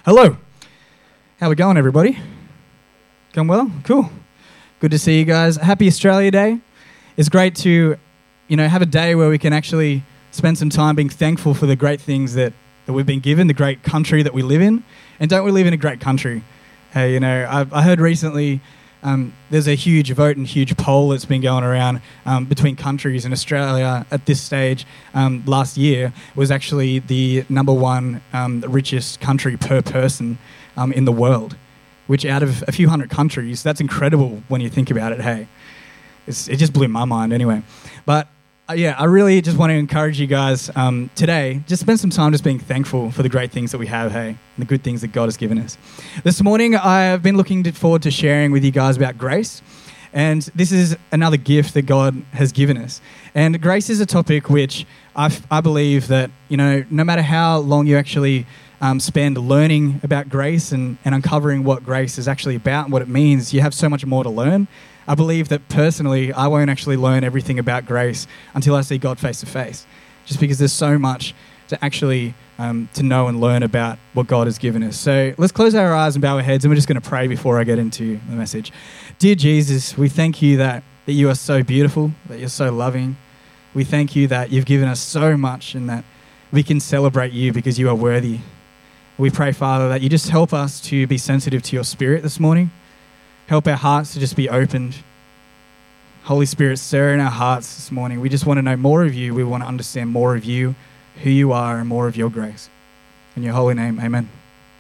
Hello. How we going, everybody? Going well? Cool. Good to see you guys. Happy Australia Day. It's great to, have a day where we can actually spend some time being thankful for the great things that we've been given, the great country that we live in. And don't we live in a great country? Hey, I heard recently there's a huge vote and huge poll that's been going around between countries, and Australia at this stage last year was actually the number one richest country per person in the world, which out of a few hundred countries, that's incredible when you think about it, hey. It just blew my mind anyway. But I really just want to encourage you guys today, just spend some time just being thankful for the great things that we have, hey, and the good things that God has given us. This morning, I've been looking forward to sharing with you guys about grace. And this is another gift that God has given us. And grace is a topic which I believe that, no matter how long you actually spend learning about grace and uncovering what grace is actually about and what it means, you have so much more to learn. I believe that personally, I won't actually learn everything about grace until I see God face to face, just because there's so much to actually to know and learn about what God has given us. So let's close our eyes and bow our heads, and we're just going to pray before I get into the message. Dear Jesus, we thank you that you are so beautiful, that you're so loving. We thank you that you've given us so much and that we can celebrate you because you are worthy. We pray, Father, that you just help us to be sensitive to your Spirit this morning. Help our hearts to just be opened. Holy Spirit, stir in our hearts this morning. We just want to know more of you. We want to understand more of you, who you are, and more of your grace. In your holy name, amen.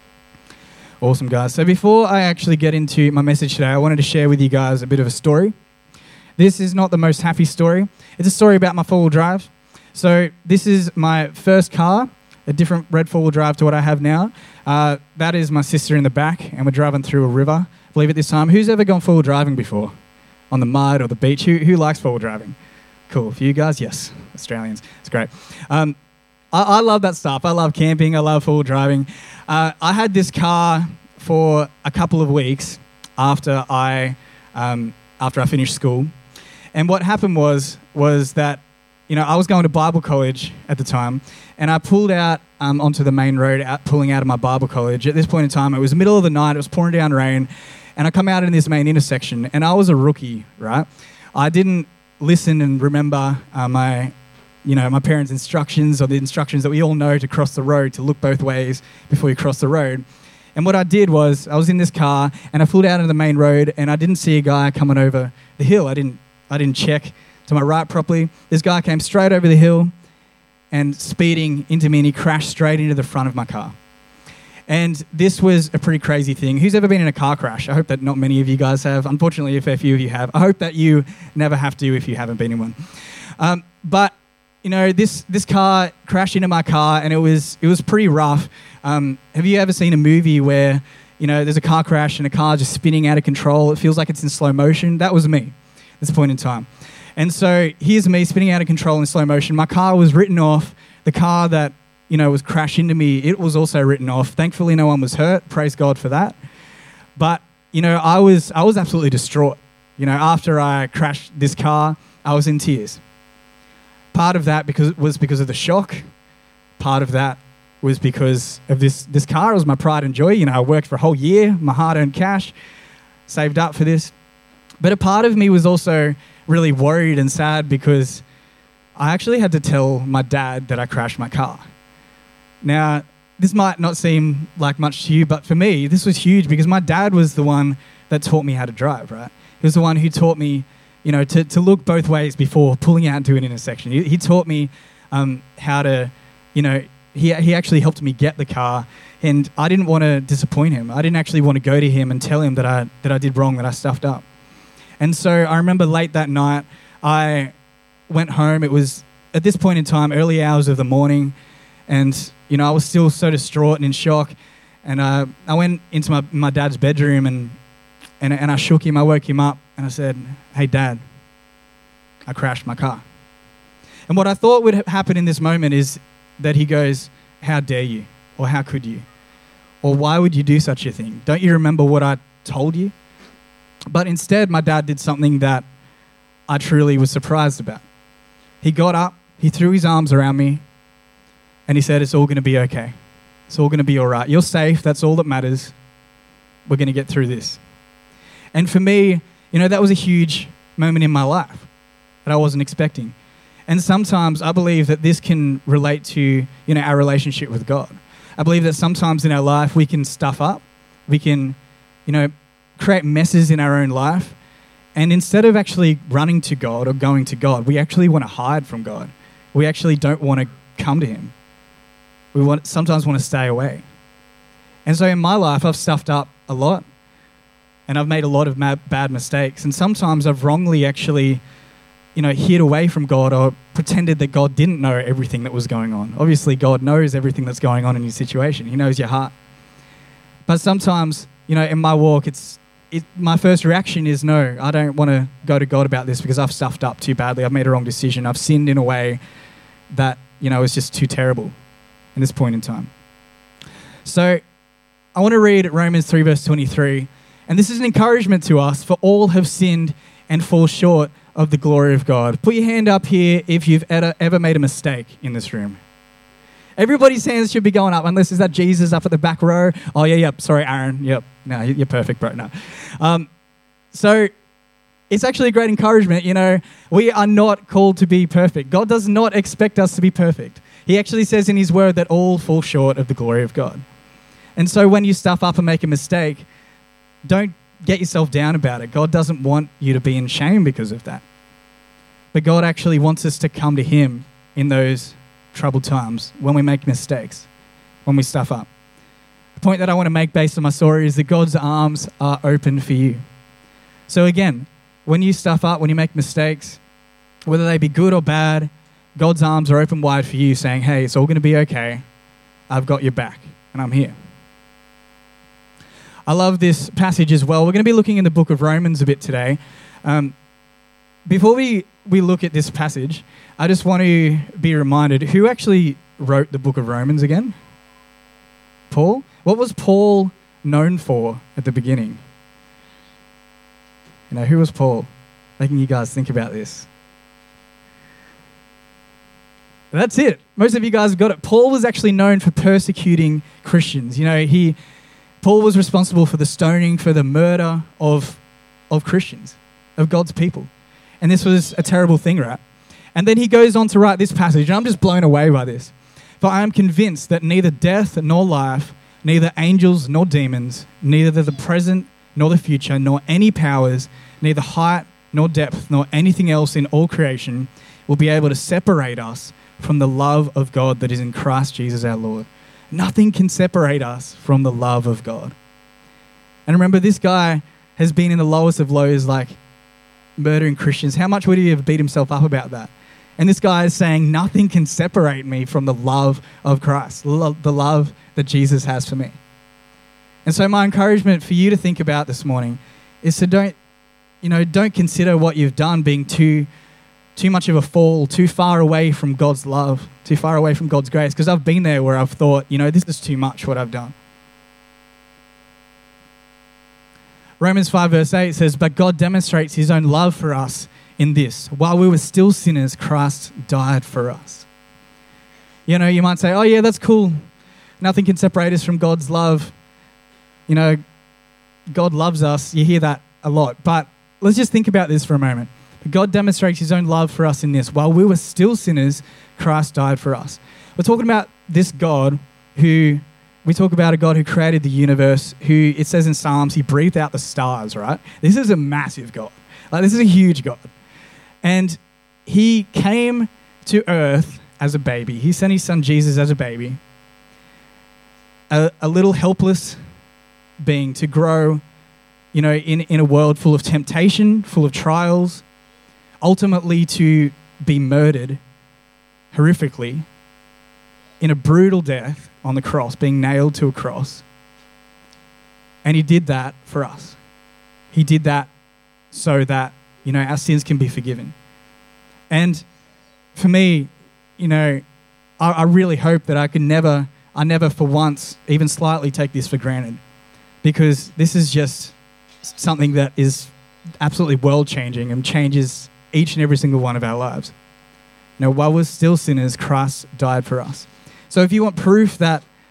Awesome, guys. So before I actually get into my message today, I wanted to share with you guys a bit of a story. This is not the most happy story. It's a story about my four-wheel drive. So this is my first car, a different red four-wheel drive to what I have now. That is my sister in the back, and we're driving through a river. I believe at this time, who's ever gone four-wheel driving before? On the mud or the beach? Who likes four-wheel driving? Cool. For you guys, yes. Australians. It's great. I love that stuff. I love camping. I love four-wheel driving. I had this car for a couple of weeks after I finished school. And what happened was that, I was going to Bible college at the time, and I pulled out onto the main road, pulling out of my Bible college. At this point in time, it was the middle of the night. It was pouring down rain. And I come out in this main intersection, and I was a rookie, right? I didn't listen and remember my parents' instructions, or the instructions that we all know to cross the road, to look both ways before you cross the road. And what I did was, I was in this car, and I pulled out into the main road, and I didn't see a guy coming over the hill. I didn't check to my right properly. This guy came straight over the hill and speeding into me, and he crashed straight into the front of my car. And this was a pretty crazy thing. Who's ever been in a car crash? I hope that not many of you guys have. Unfortunately, if a few of you have, I hope that you never have to if you haven't been in one. But this car crashed into my car, and it was pretty rough. Have you ever seen a movie where there's a car crash and a car just spinning out of control? It feels like it's in slow motion. That was me at this point in time. And so here's me spinning out of control in slow motion. My car was written off. The car that was crashed into me, it was also written off. Thankfully, no one was hurt. Praise God for that. But, I was absolutely distraught. After I crashed this car, I was in tears. Part of that was because of the shock. Part of that was because of this car. It was my pride and joy. I worked for a whole year, my hard-earned cash, saved up for this. But a part of me was also really worried and sad because I actually had to tell my dad that I crashed my car. Now, this might not seem like much to you, but for me, this was huge because my dad was the one that taught me how to drive, right? He was the one who taught me, to look both ways before pulling out into an intersection. He taught me how to, he actually helped me get the car, and I didn't want to disappoint him. I didn't actually want to go to him and tell him that I did wrong, that I stuffed up. And so I remember late that night, I went home. It was, at this point in time, early hours of the morning, and I was still so distraught and in shock. And I went into my dad's bedroom and I shook him. I woke him up and I said, "Hey, Dad, I crashed my car." And what I thought would happen in this moment is that he goes, "How dare you?" Or "How could you?" Or "Why would you do such a thing? Don't you remember what I told you?" But instead, my dad did something that I truly was surprised about. He got up, he threw his arms around me, and he said, "It's all going to be okay. It's all going to be all right. You're safe. That's all that matters. We're going to get through this. And for me, that was a huge moment in my life that I wasn't expecting. And sometimes I believe that this can relate to, our relationship with God. I believe that sometimes in our life we can stuff up. We can, create messes in our own life. And instead of actually running to God or going to God, we actually want to hide from God. We actually don't want to come to him. We sometimes want to stay away. And so in my life, I've stuffed up a lot. And I've made a lot of bad mistakes. And sometimes I've wrongly actually, hid away from God or pretended that God didn't know everything that was going on. Obviously, God knows everything that's going on in your situation. He knows your heart. But sometimes, in my walk, my first reaction is, no, I don't want to go to God about this because I've stuffed up too badly. I've made a wrong decision. I've sinned in a way that, is just too terrible in this point in time. So I want to read Romans 3 verse 23. And this is an encouragement to us, for all have sinned and fall short of the glory of God. Put your hand up here if you've ever made a mistake in this room. Everybody's hands should be going up, unless is that Jesus up at the back row? Oh, yeah, yep. Sorry, Aaron. Yep. No, you're perfect, bro. No. So it's actually a great encouragement. We are not called to be perfect. God does not expect us to be perfect. He actually says in his word that all fall short of the glory of God. And so when you stuff up and make a mistake, don't get yourself down about it. God doesn't want you to be in shame because of that. But God actually wants us to come to him in those troubled times when we make mistakes, when we stuff up. The point that I want to make based on my story is that God's arms are open for you. So again, when you stuff up, when you make mistakes, whether they be good or bad, God's arms are open wide for you, saying, hey, it's all going to be okay. I've got your back and I'm here. I love this passage as well. We're going to be looking in the book of Romans a bit today. Before we look at this passage, I just want to be reminded, who actually wrote the book of Romans again? Paul? What was Paul known for at the beginning? Who was Paul? Making you guys think about this. That's it. Most of you guys got it. Paul was actually known for persecuting Christians. Paul was responsible for the stoning, for the murder of Christians, of God's people. And this was a terrible thing, right? And then he goes on to write this passage, and I'm just blown away by this. For I am convinced that neither death nor life, neither angels nor demons, neither the present nor the future, nor any powers, neither height nor depth, nor anything else in all creation will be able to separate us from the love of God that is in Christ Jesus our Lord. Nothing can separate us from the love of God. And remember, this guy has been in the lowest of lows, like murdering Christians. How much would he have beat himself up about that? And this guy is saying, nothing can separate me from the love of Christ, the love that Jesus has for me. And so my encouragement for you to think about this morning is to don't consider what you've done being too much of a fall, too far away from God's love, too far away from God's grace. Because I've been there where I've thought, this is too much what I've done. Romans 5 verse 8 says, but God demonstrates his own love for us in this. While we were still sinners, Christ died for us. You might say, oh yeah, that's cool. Nothing can separate us from God's love. God loves us. You hear that a lot. But let's just think about this for a moment. God demonstrates his own love for us in this. While we were still sinners, Christ died for us. We're talking about this God we talk about a God who created the universe, who, it says in Psalms, he breathed out the stars, right? This is a massive God. This is a huge God. And he came to earth as a baby. He sent his son Jesus as a baby, a little helpless being to grow, in a world full of temptation, full of trials, ultimately to be murdered horrifically in a brutal death on the cross, being nailed to a cross. And he did that for us. He did that so that, our sins can be forgiven. And for me, I really hope that I never for once even slightly take this for granted, because this is just something that is absolutely world-changing and changes each and every single one of our lives. While we're still sinners, Christ died for us. So if you want proof that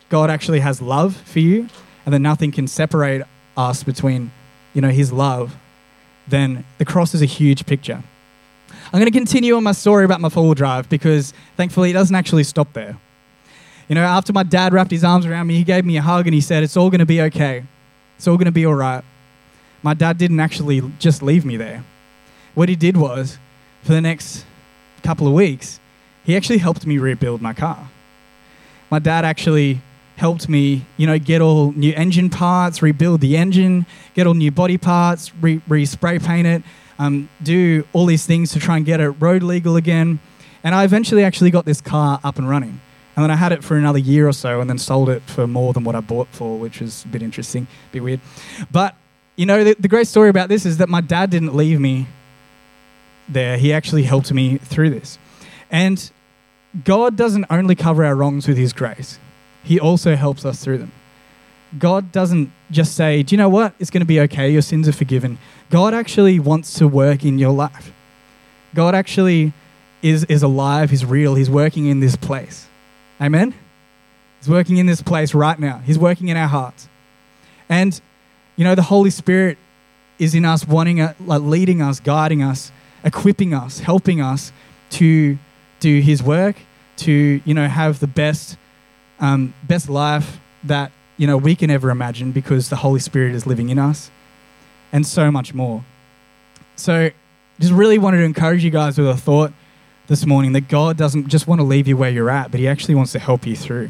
God actually has love for you and that nothing can separate us between, his love, then the cross is a huge picture. I'm going to continue on my story about my four-wheel drive because thankfully it doesn't actually stop there. After my dad wrapped his arms around me, he gave me a hug and he said, it's all going to be okay. It's all going to be all right. My dad didn't actually just leave me there. What he did was, for the next couple of weeks, he actually helped me rebuild my car. My dad actually helped me, get all new engine parts, rebuild the engine, get all new body parts, spray paint it, do all these things to try and get it road legal again. And I eventually actually got this car up and running. And then I had it for another year or so and then sold it for more than what I bought for, which was a bit interesting, a bit weird. But, the great story about this is that my dad didn't leave me there. He actually helped me through this. And God doesn't only cover our wrongs with his grace. He also helps us through them. God doesn't just say, do you know what? It's going to be okay. Your sins are forgiven. God actually wants to work in your life. God actually is alive. He's real. He's working in this place. Amen? He's working in this place right now. He's working in our hearts. And, the Holy Spirit is in us, leading us, guiding us, equipping us, helping us to do his work, to, have the best life that, we can ever imagine because the Holy Spirit is living in us and so much more. So just really wanted to encourage you guys with a thought this morning that God doesn't just want to leave you where you're at, but he actually wants to help you through.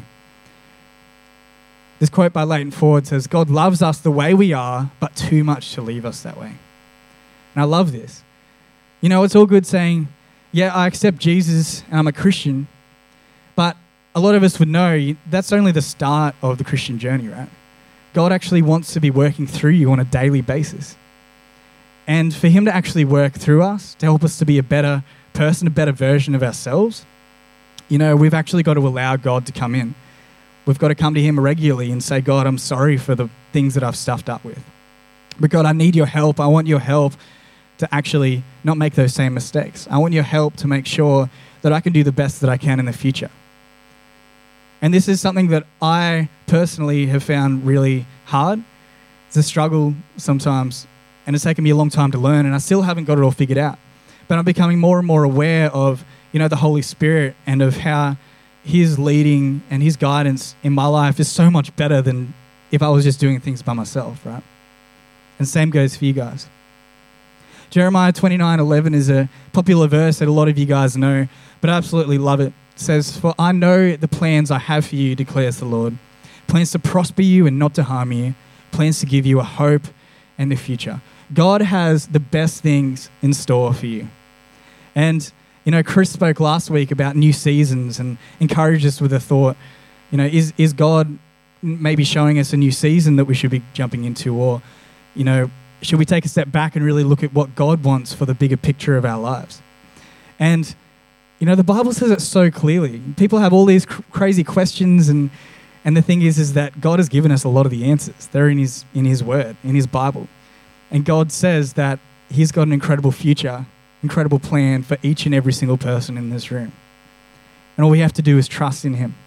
This quote by Leighton Ford says, God loves us the way we are, but too much to leave us that way. And I love this. It's all good saying, yeah, I accept Jesus and I'm a Christian, but a lot of us would know that's only the start of the Christian journey, right? God actually wants to be working through you on a daily basis. And for him to actually work through us, to help us to be a better person, a better version of ourselves, we've actually got to allow God to come in. We've got to come to him regularly and say, God, I'm sorry for the things that I've stuffed up with. But God, I need your help. I want your help to actually not make those same mistakes. I want your help to make sure that I can do the best that I can in the future. And this is something that I personally have found really hard. It's a struggle sometimes, and it's taken me a long time to learn, and I still haven't got it all figured out. But I'm becoming more and more aware of, the Holy Spirit and of how his leading and his guidance in my life is so much better than if I was just doing things by myself, right? And same goes for you guys. Jeremiah 29:11 is a popular verse that a lot of you guys know, but I absolutely love it. It says, for I know the plans I have for you, declares the Lord. Plans to prosper you and not to harm you. Plans to give you a hope and a future. God has the best things in store for you. And, Chris spoke last week about new seasons and encouraged us with a thought, is God maybe showing us a new season that we should be jumping into? Or, should we take a step back and really look at what God wants for the bigger picture of our lives? And, the Bible says it so clearly. People have all these crazy questions, and the thing is that God has given us a lot of the answers. They're in his word, in his Bible. And God says that he's got an incredible future, incredible plan for each and every single person in this room. And all we have to do is trust in him.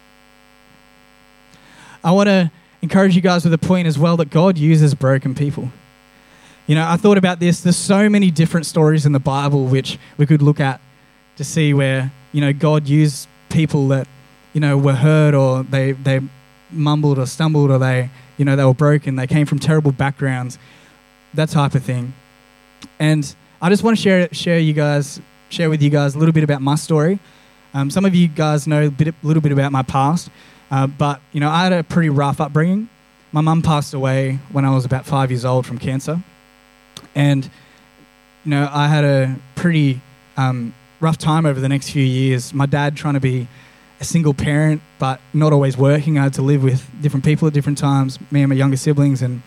I want to encourage you guys with a point as well that God uses broken people. I thought about this. There's so many different stories in the Bible which we could look at to see where, God used people that, were hurt, or they mumbled or stumbled, or they were broken. They came from terrible backgrounds, that type of thing. And I just want to share with you guys a little bit about my story. Some of you guys know a little bit about my past, but I had a pretty rough upbringing. My mum passed away when I was about 5 years old from cancer, and I had a pretty rough time over the next few years. My dad trying to be a single parent, but not always working. I had to live with different people at different times, me and my younger siblings, and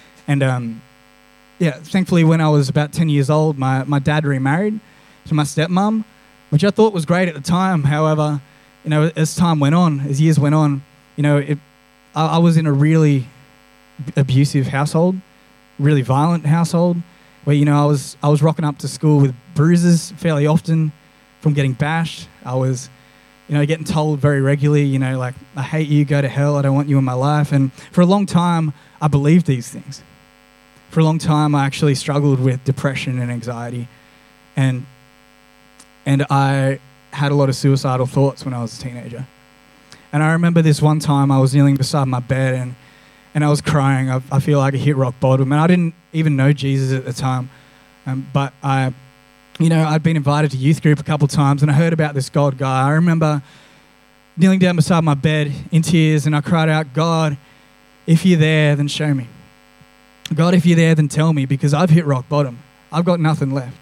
thankfully when I was about 10 years old, my dad remarried to my stepmom, which I thought was great at the time. However, as time went on, as years went on, I was in a really abusive household, really violent household, where I was rocking up to school with bruises fairly often from getting bashed. I was getting told very regularly, like, I hate you, go to hell, I don't want you in my life. And for a long time, I believed these things. For a long time, I actually struggled with depression and anxiety. And I had a lot of suicidal thoughts when I was a teenager. And I remember this one time I was kneeling beside my bed and I was crying. I feel like I hit rock bottom. And I didn't even know Jesus at the time. But I'd been invited to youth group a couple of times and I heard about this God guy. I remember kneeling down beside my bed in tears and I cried out, God, if you're there, then show me. God, if you're there, then tell me, because I've hit rock bottom. I've got nothing left.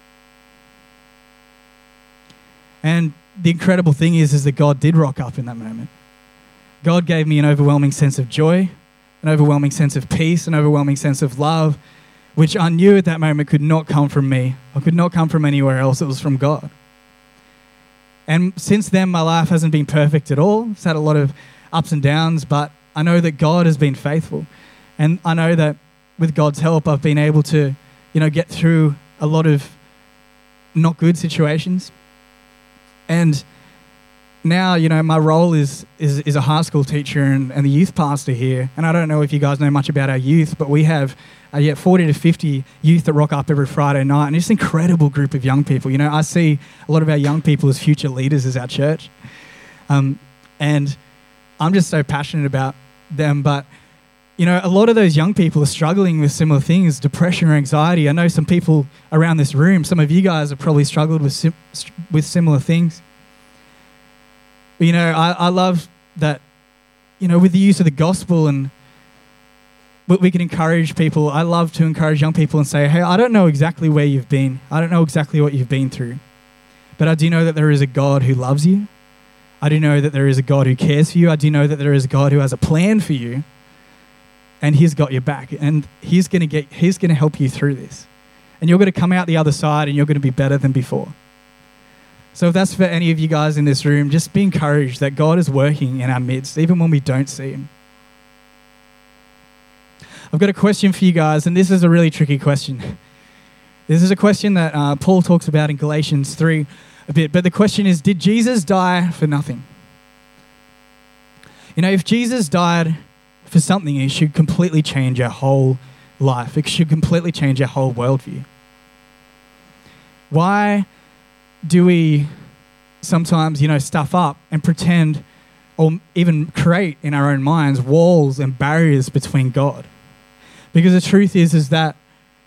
And the incredible thing is that God did rock up in that moment. God gave me an overwhelming sense of joy, an overwhelming sense of peace, an overwhelming sense of love, which I knew at that moment could not come from me or could not come from anywhere else. It was from God. And since then, my life hasn't been perfect at all. It's had a lot of ups and downs, but I know that God has been faithful. And I know that with God's help, I've been able to, get through a lot of not good situations. And now, my role is a high school teacher and the youth pastor here. And I don't know if you guys know much about our youth, but we have 40 to 50 youth that rock up every Friday night. And it's an incredible group of young people. I see a lot of our young people as future leaders as our church. And I'm just so passionate about them. But, a lot of those young people are struggling with similar things, depression or anxiety. I know some people around this room, some of you guys have probably struggled with similar things. But, I love that, with the use of the gospel and we can encourage people. I love to encourage young people and say, hey, I don't know exactly where you've been. I don't know exactly what you've been through. But I do know that there is a God who loves you. I do know that there is a God who cares for you. I do know that there is a God who has a plan for you. And he's got your back. And he's going to help you through this. And you're going to come out the other side and you're going to be better than before. So if that's for any of you guys in this room, just be encouraged that God is working in our midst, even when we don't see him. I've got a question for you guys, and this is a really tricky question. This is a question that Paul talks about in Galatians 3 a bit, but the question is, did Jesus die for nothing? If Jesus died for something, it should completely change our whole life. It should completely change our whole worldview. Why do we sometimes, stuff up and pretend or even create in our own minds walls and barriers between God? Because the truth is that,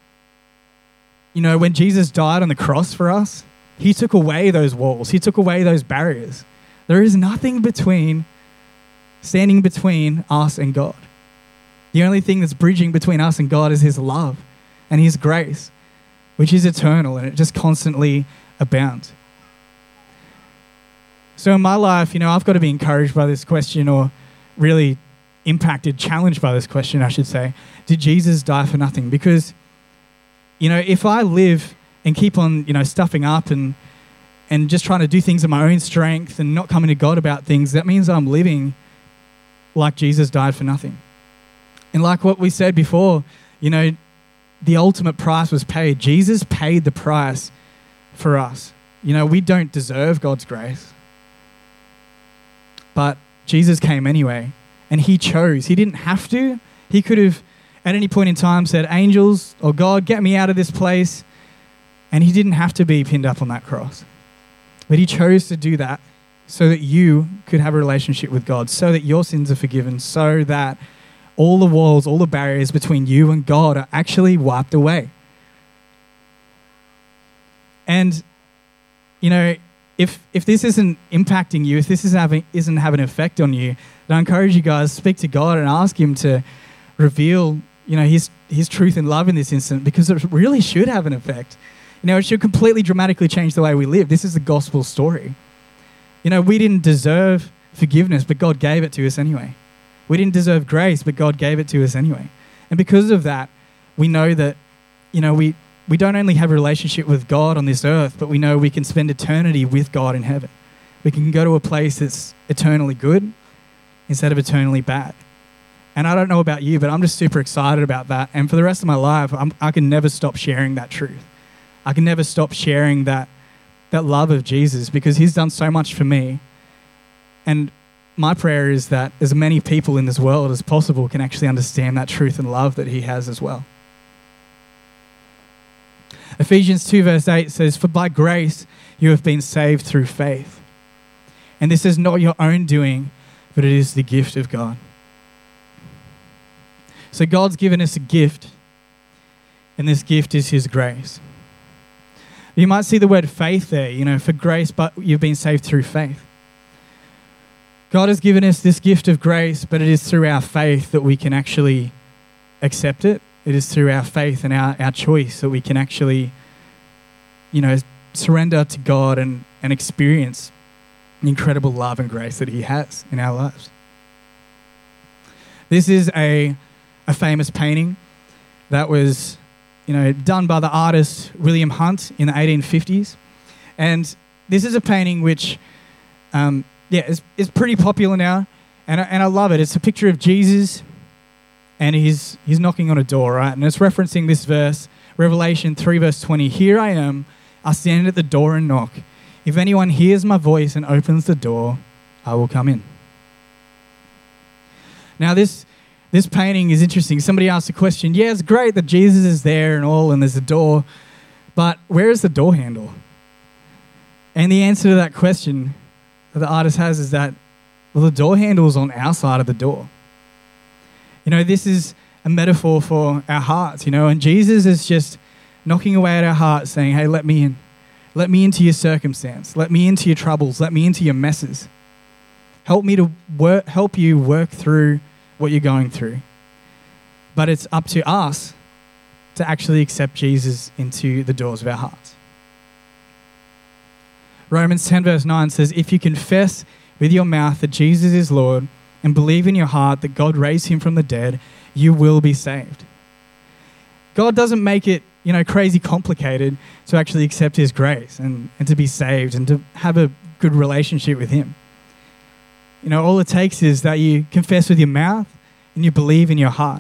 when Jesus died on the cross for us, he took away those walls. He took away those barriers. There is nothing standing between us and God. The only thing that's bridging between us and God is his love and his grace, which is eternal and it just constantly abounds. So in my life, I've got to be encouraged by this question, or really challenged by this question, I should say. Did Jesus die for nothing? Because, if I live and keep on, stuffing up and just trying to do things in my own strength and not coming to God about things, that means I'm living like Jesus died for nothing. And like what we said before, the ultimate price was paid. Jesus paid the price for us. We don't deserve God's grace. But Jesus came anyway, and he chose. He didn't have to. He could have, at any point in time, said, angels or God, get me out of this place. And he didn't have to be pinned up on that cross. But he chose to do that so that you could have a relationship with God, so that your sins are forgiven, so that all the walls, all the barriers between you and God are actually wiped away. And, if this isn't impacting you, if this isn't having an effect on you, then I encourage you guys, speak to God and ask him to reveal, his truth and love in this instant, because it really should have an effect. It should completely dramatically change the way we live. This is the gospel story. We didn't deserve forgiveness, but God gave it to us anyway. We didn't deserve grace, but God gave it to us anyway. And because of that, we know that, we don't only have a relationship with God on this earth, but we know we can spend eternity with God in heaven. We can go to a place that's eternally good instead of eternally bad. And I don't know about you, but I'm just super excited about that. And for the rest of my life, I can never stop sharing that truth. I can never stop sharing that love of Jesus, because he's done so much for me. And my prayer is that as many people in this world as possible can actually understand that truth and love that he has as well. Ephesians 2 verse 8 says, "For by grace you have been saved through faith. And this is not your own doing, but it is the gift of God." So God's given us a gift, and this gift is his grace. You might see the word faith there, for grace, but you've been saved through faith. God has given us this gift of grace, but it is through our faith that we can actually accept it. It is through our faith and our choice that we can actually, surrender to God and experience the incredible love and grace that he has in our lives. This is a famous painting that was, done by the artist William Hunt in the 1850s. And this is a painting which, is pretty popular now. And I love it. It's a picture of Jesus, and he's knocking on a door, right? And it's referencing this verse, Revelation 3 verse 20. "Here I am, I stand at the door and knock. If anyone hears my voice and opens the door, I will come in." Now this painting is interesting. Somebody asked a question. Yeah, it's great that Jesus is there and all, and there's a door, but where is the door handle? And the answer to that question that the artist has is that, the door handle is on our side of the door. This is a metaphor for our hearts, and Jesus is just knocking away at our hearts saying, "Hey, let me in. Let me into your circumstance. Let me into your troubles. Let me into your messes. Help you work through what you're going through." But it's up to us to actually accept Jesus into the doors of our hearts. Romans 10 verse 9 says, "If you confess with your mouth that Jesus is Lord and believe in your heart that God raised him from the dead, you will be saved." God doesn't make it, crazy complicated to actually accept his grace and to be saved and to have a good relationship with him. All it takes is that you confess with your mouth and you believe in your heart.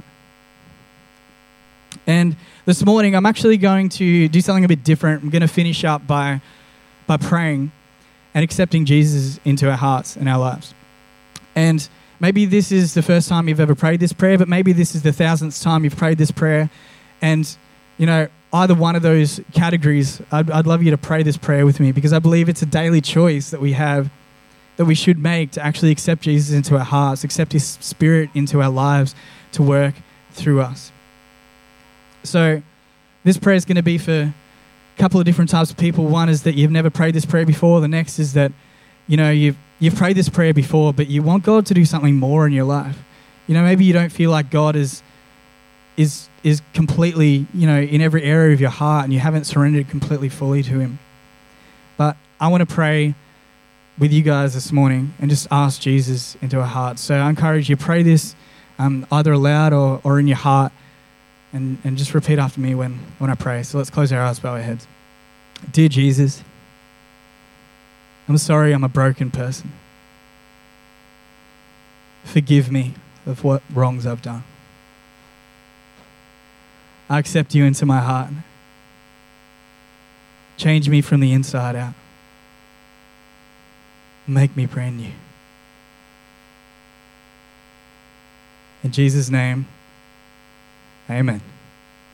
And this morning, I'm actually going to do something a bit different. I'm going to finish up by praying and accepting Jesus into our hearts and our lives. And maybe this is the first time you've ever prayed this prayer, but maybe this is the 1,000th time you've prayed this prayer. And, either one of those categories, I'd love you to pray this prayer with me, because I believe it's a daily choice that we have, that we should make to actually accept Jesus into our hearts, accept his spirit into our lives to work through us. So this prayer is going to be for a couple of different types of people. One is that you've never prayed this prayer before. The next is that, you've prayed this prayer before, but you want God to do something more in your life. Maybe you don't feel like God is completely, in every area of your heart, and you haven't surrendered completely fully to him. But I want to pray with you guys this morning and just ask Jesus into our hearts. So I encourage you to pray this either aloud or in your heart, and just repeat after me when I pray. So let's close our eyes, bow our heads. Dear Jesus, I'm sorry I'm a broken person. Forgive me of what wrongs I've done. I accept you into my heart. Change me from the inside out. Make me brand new. In Jesus' name, amen.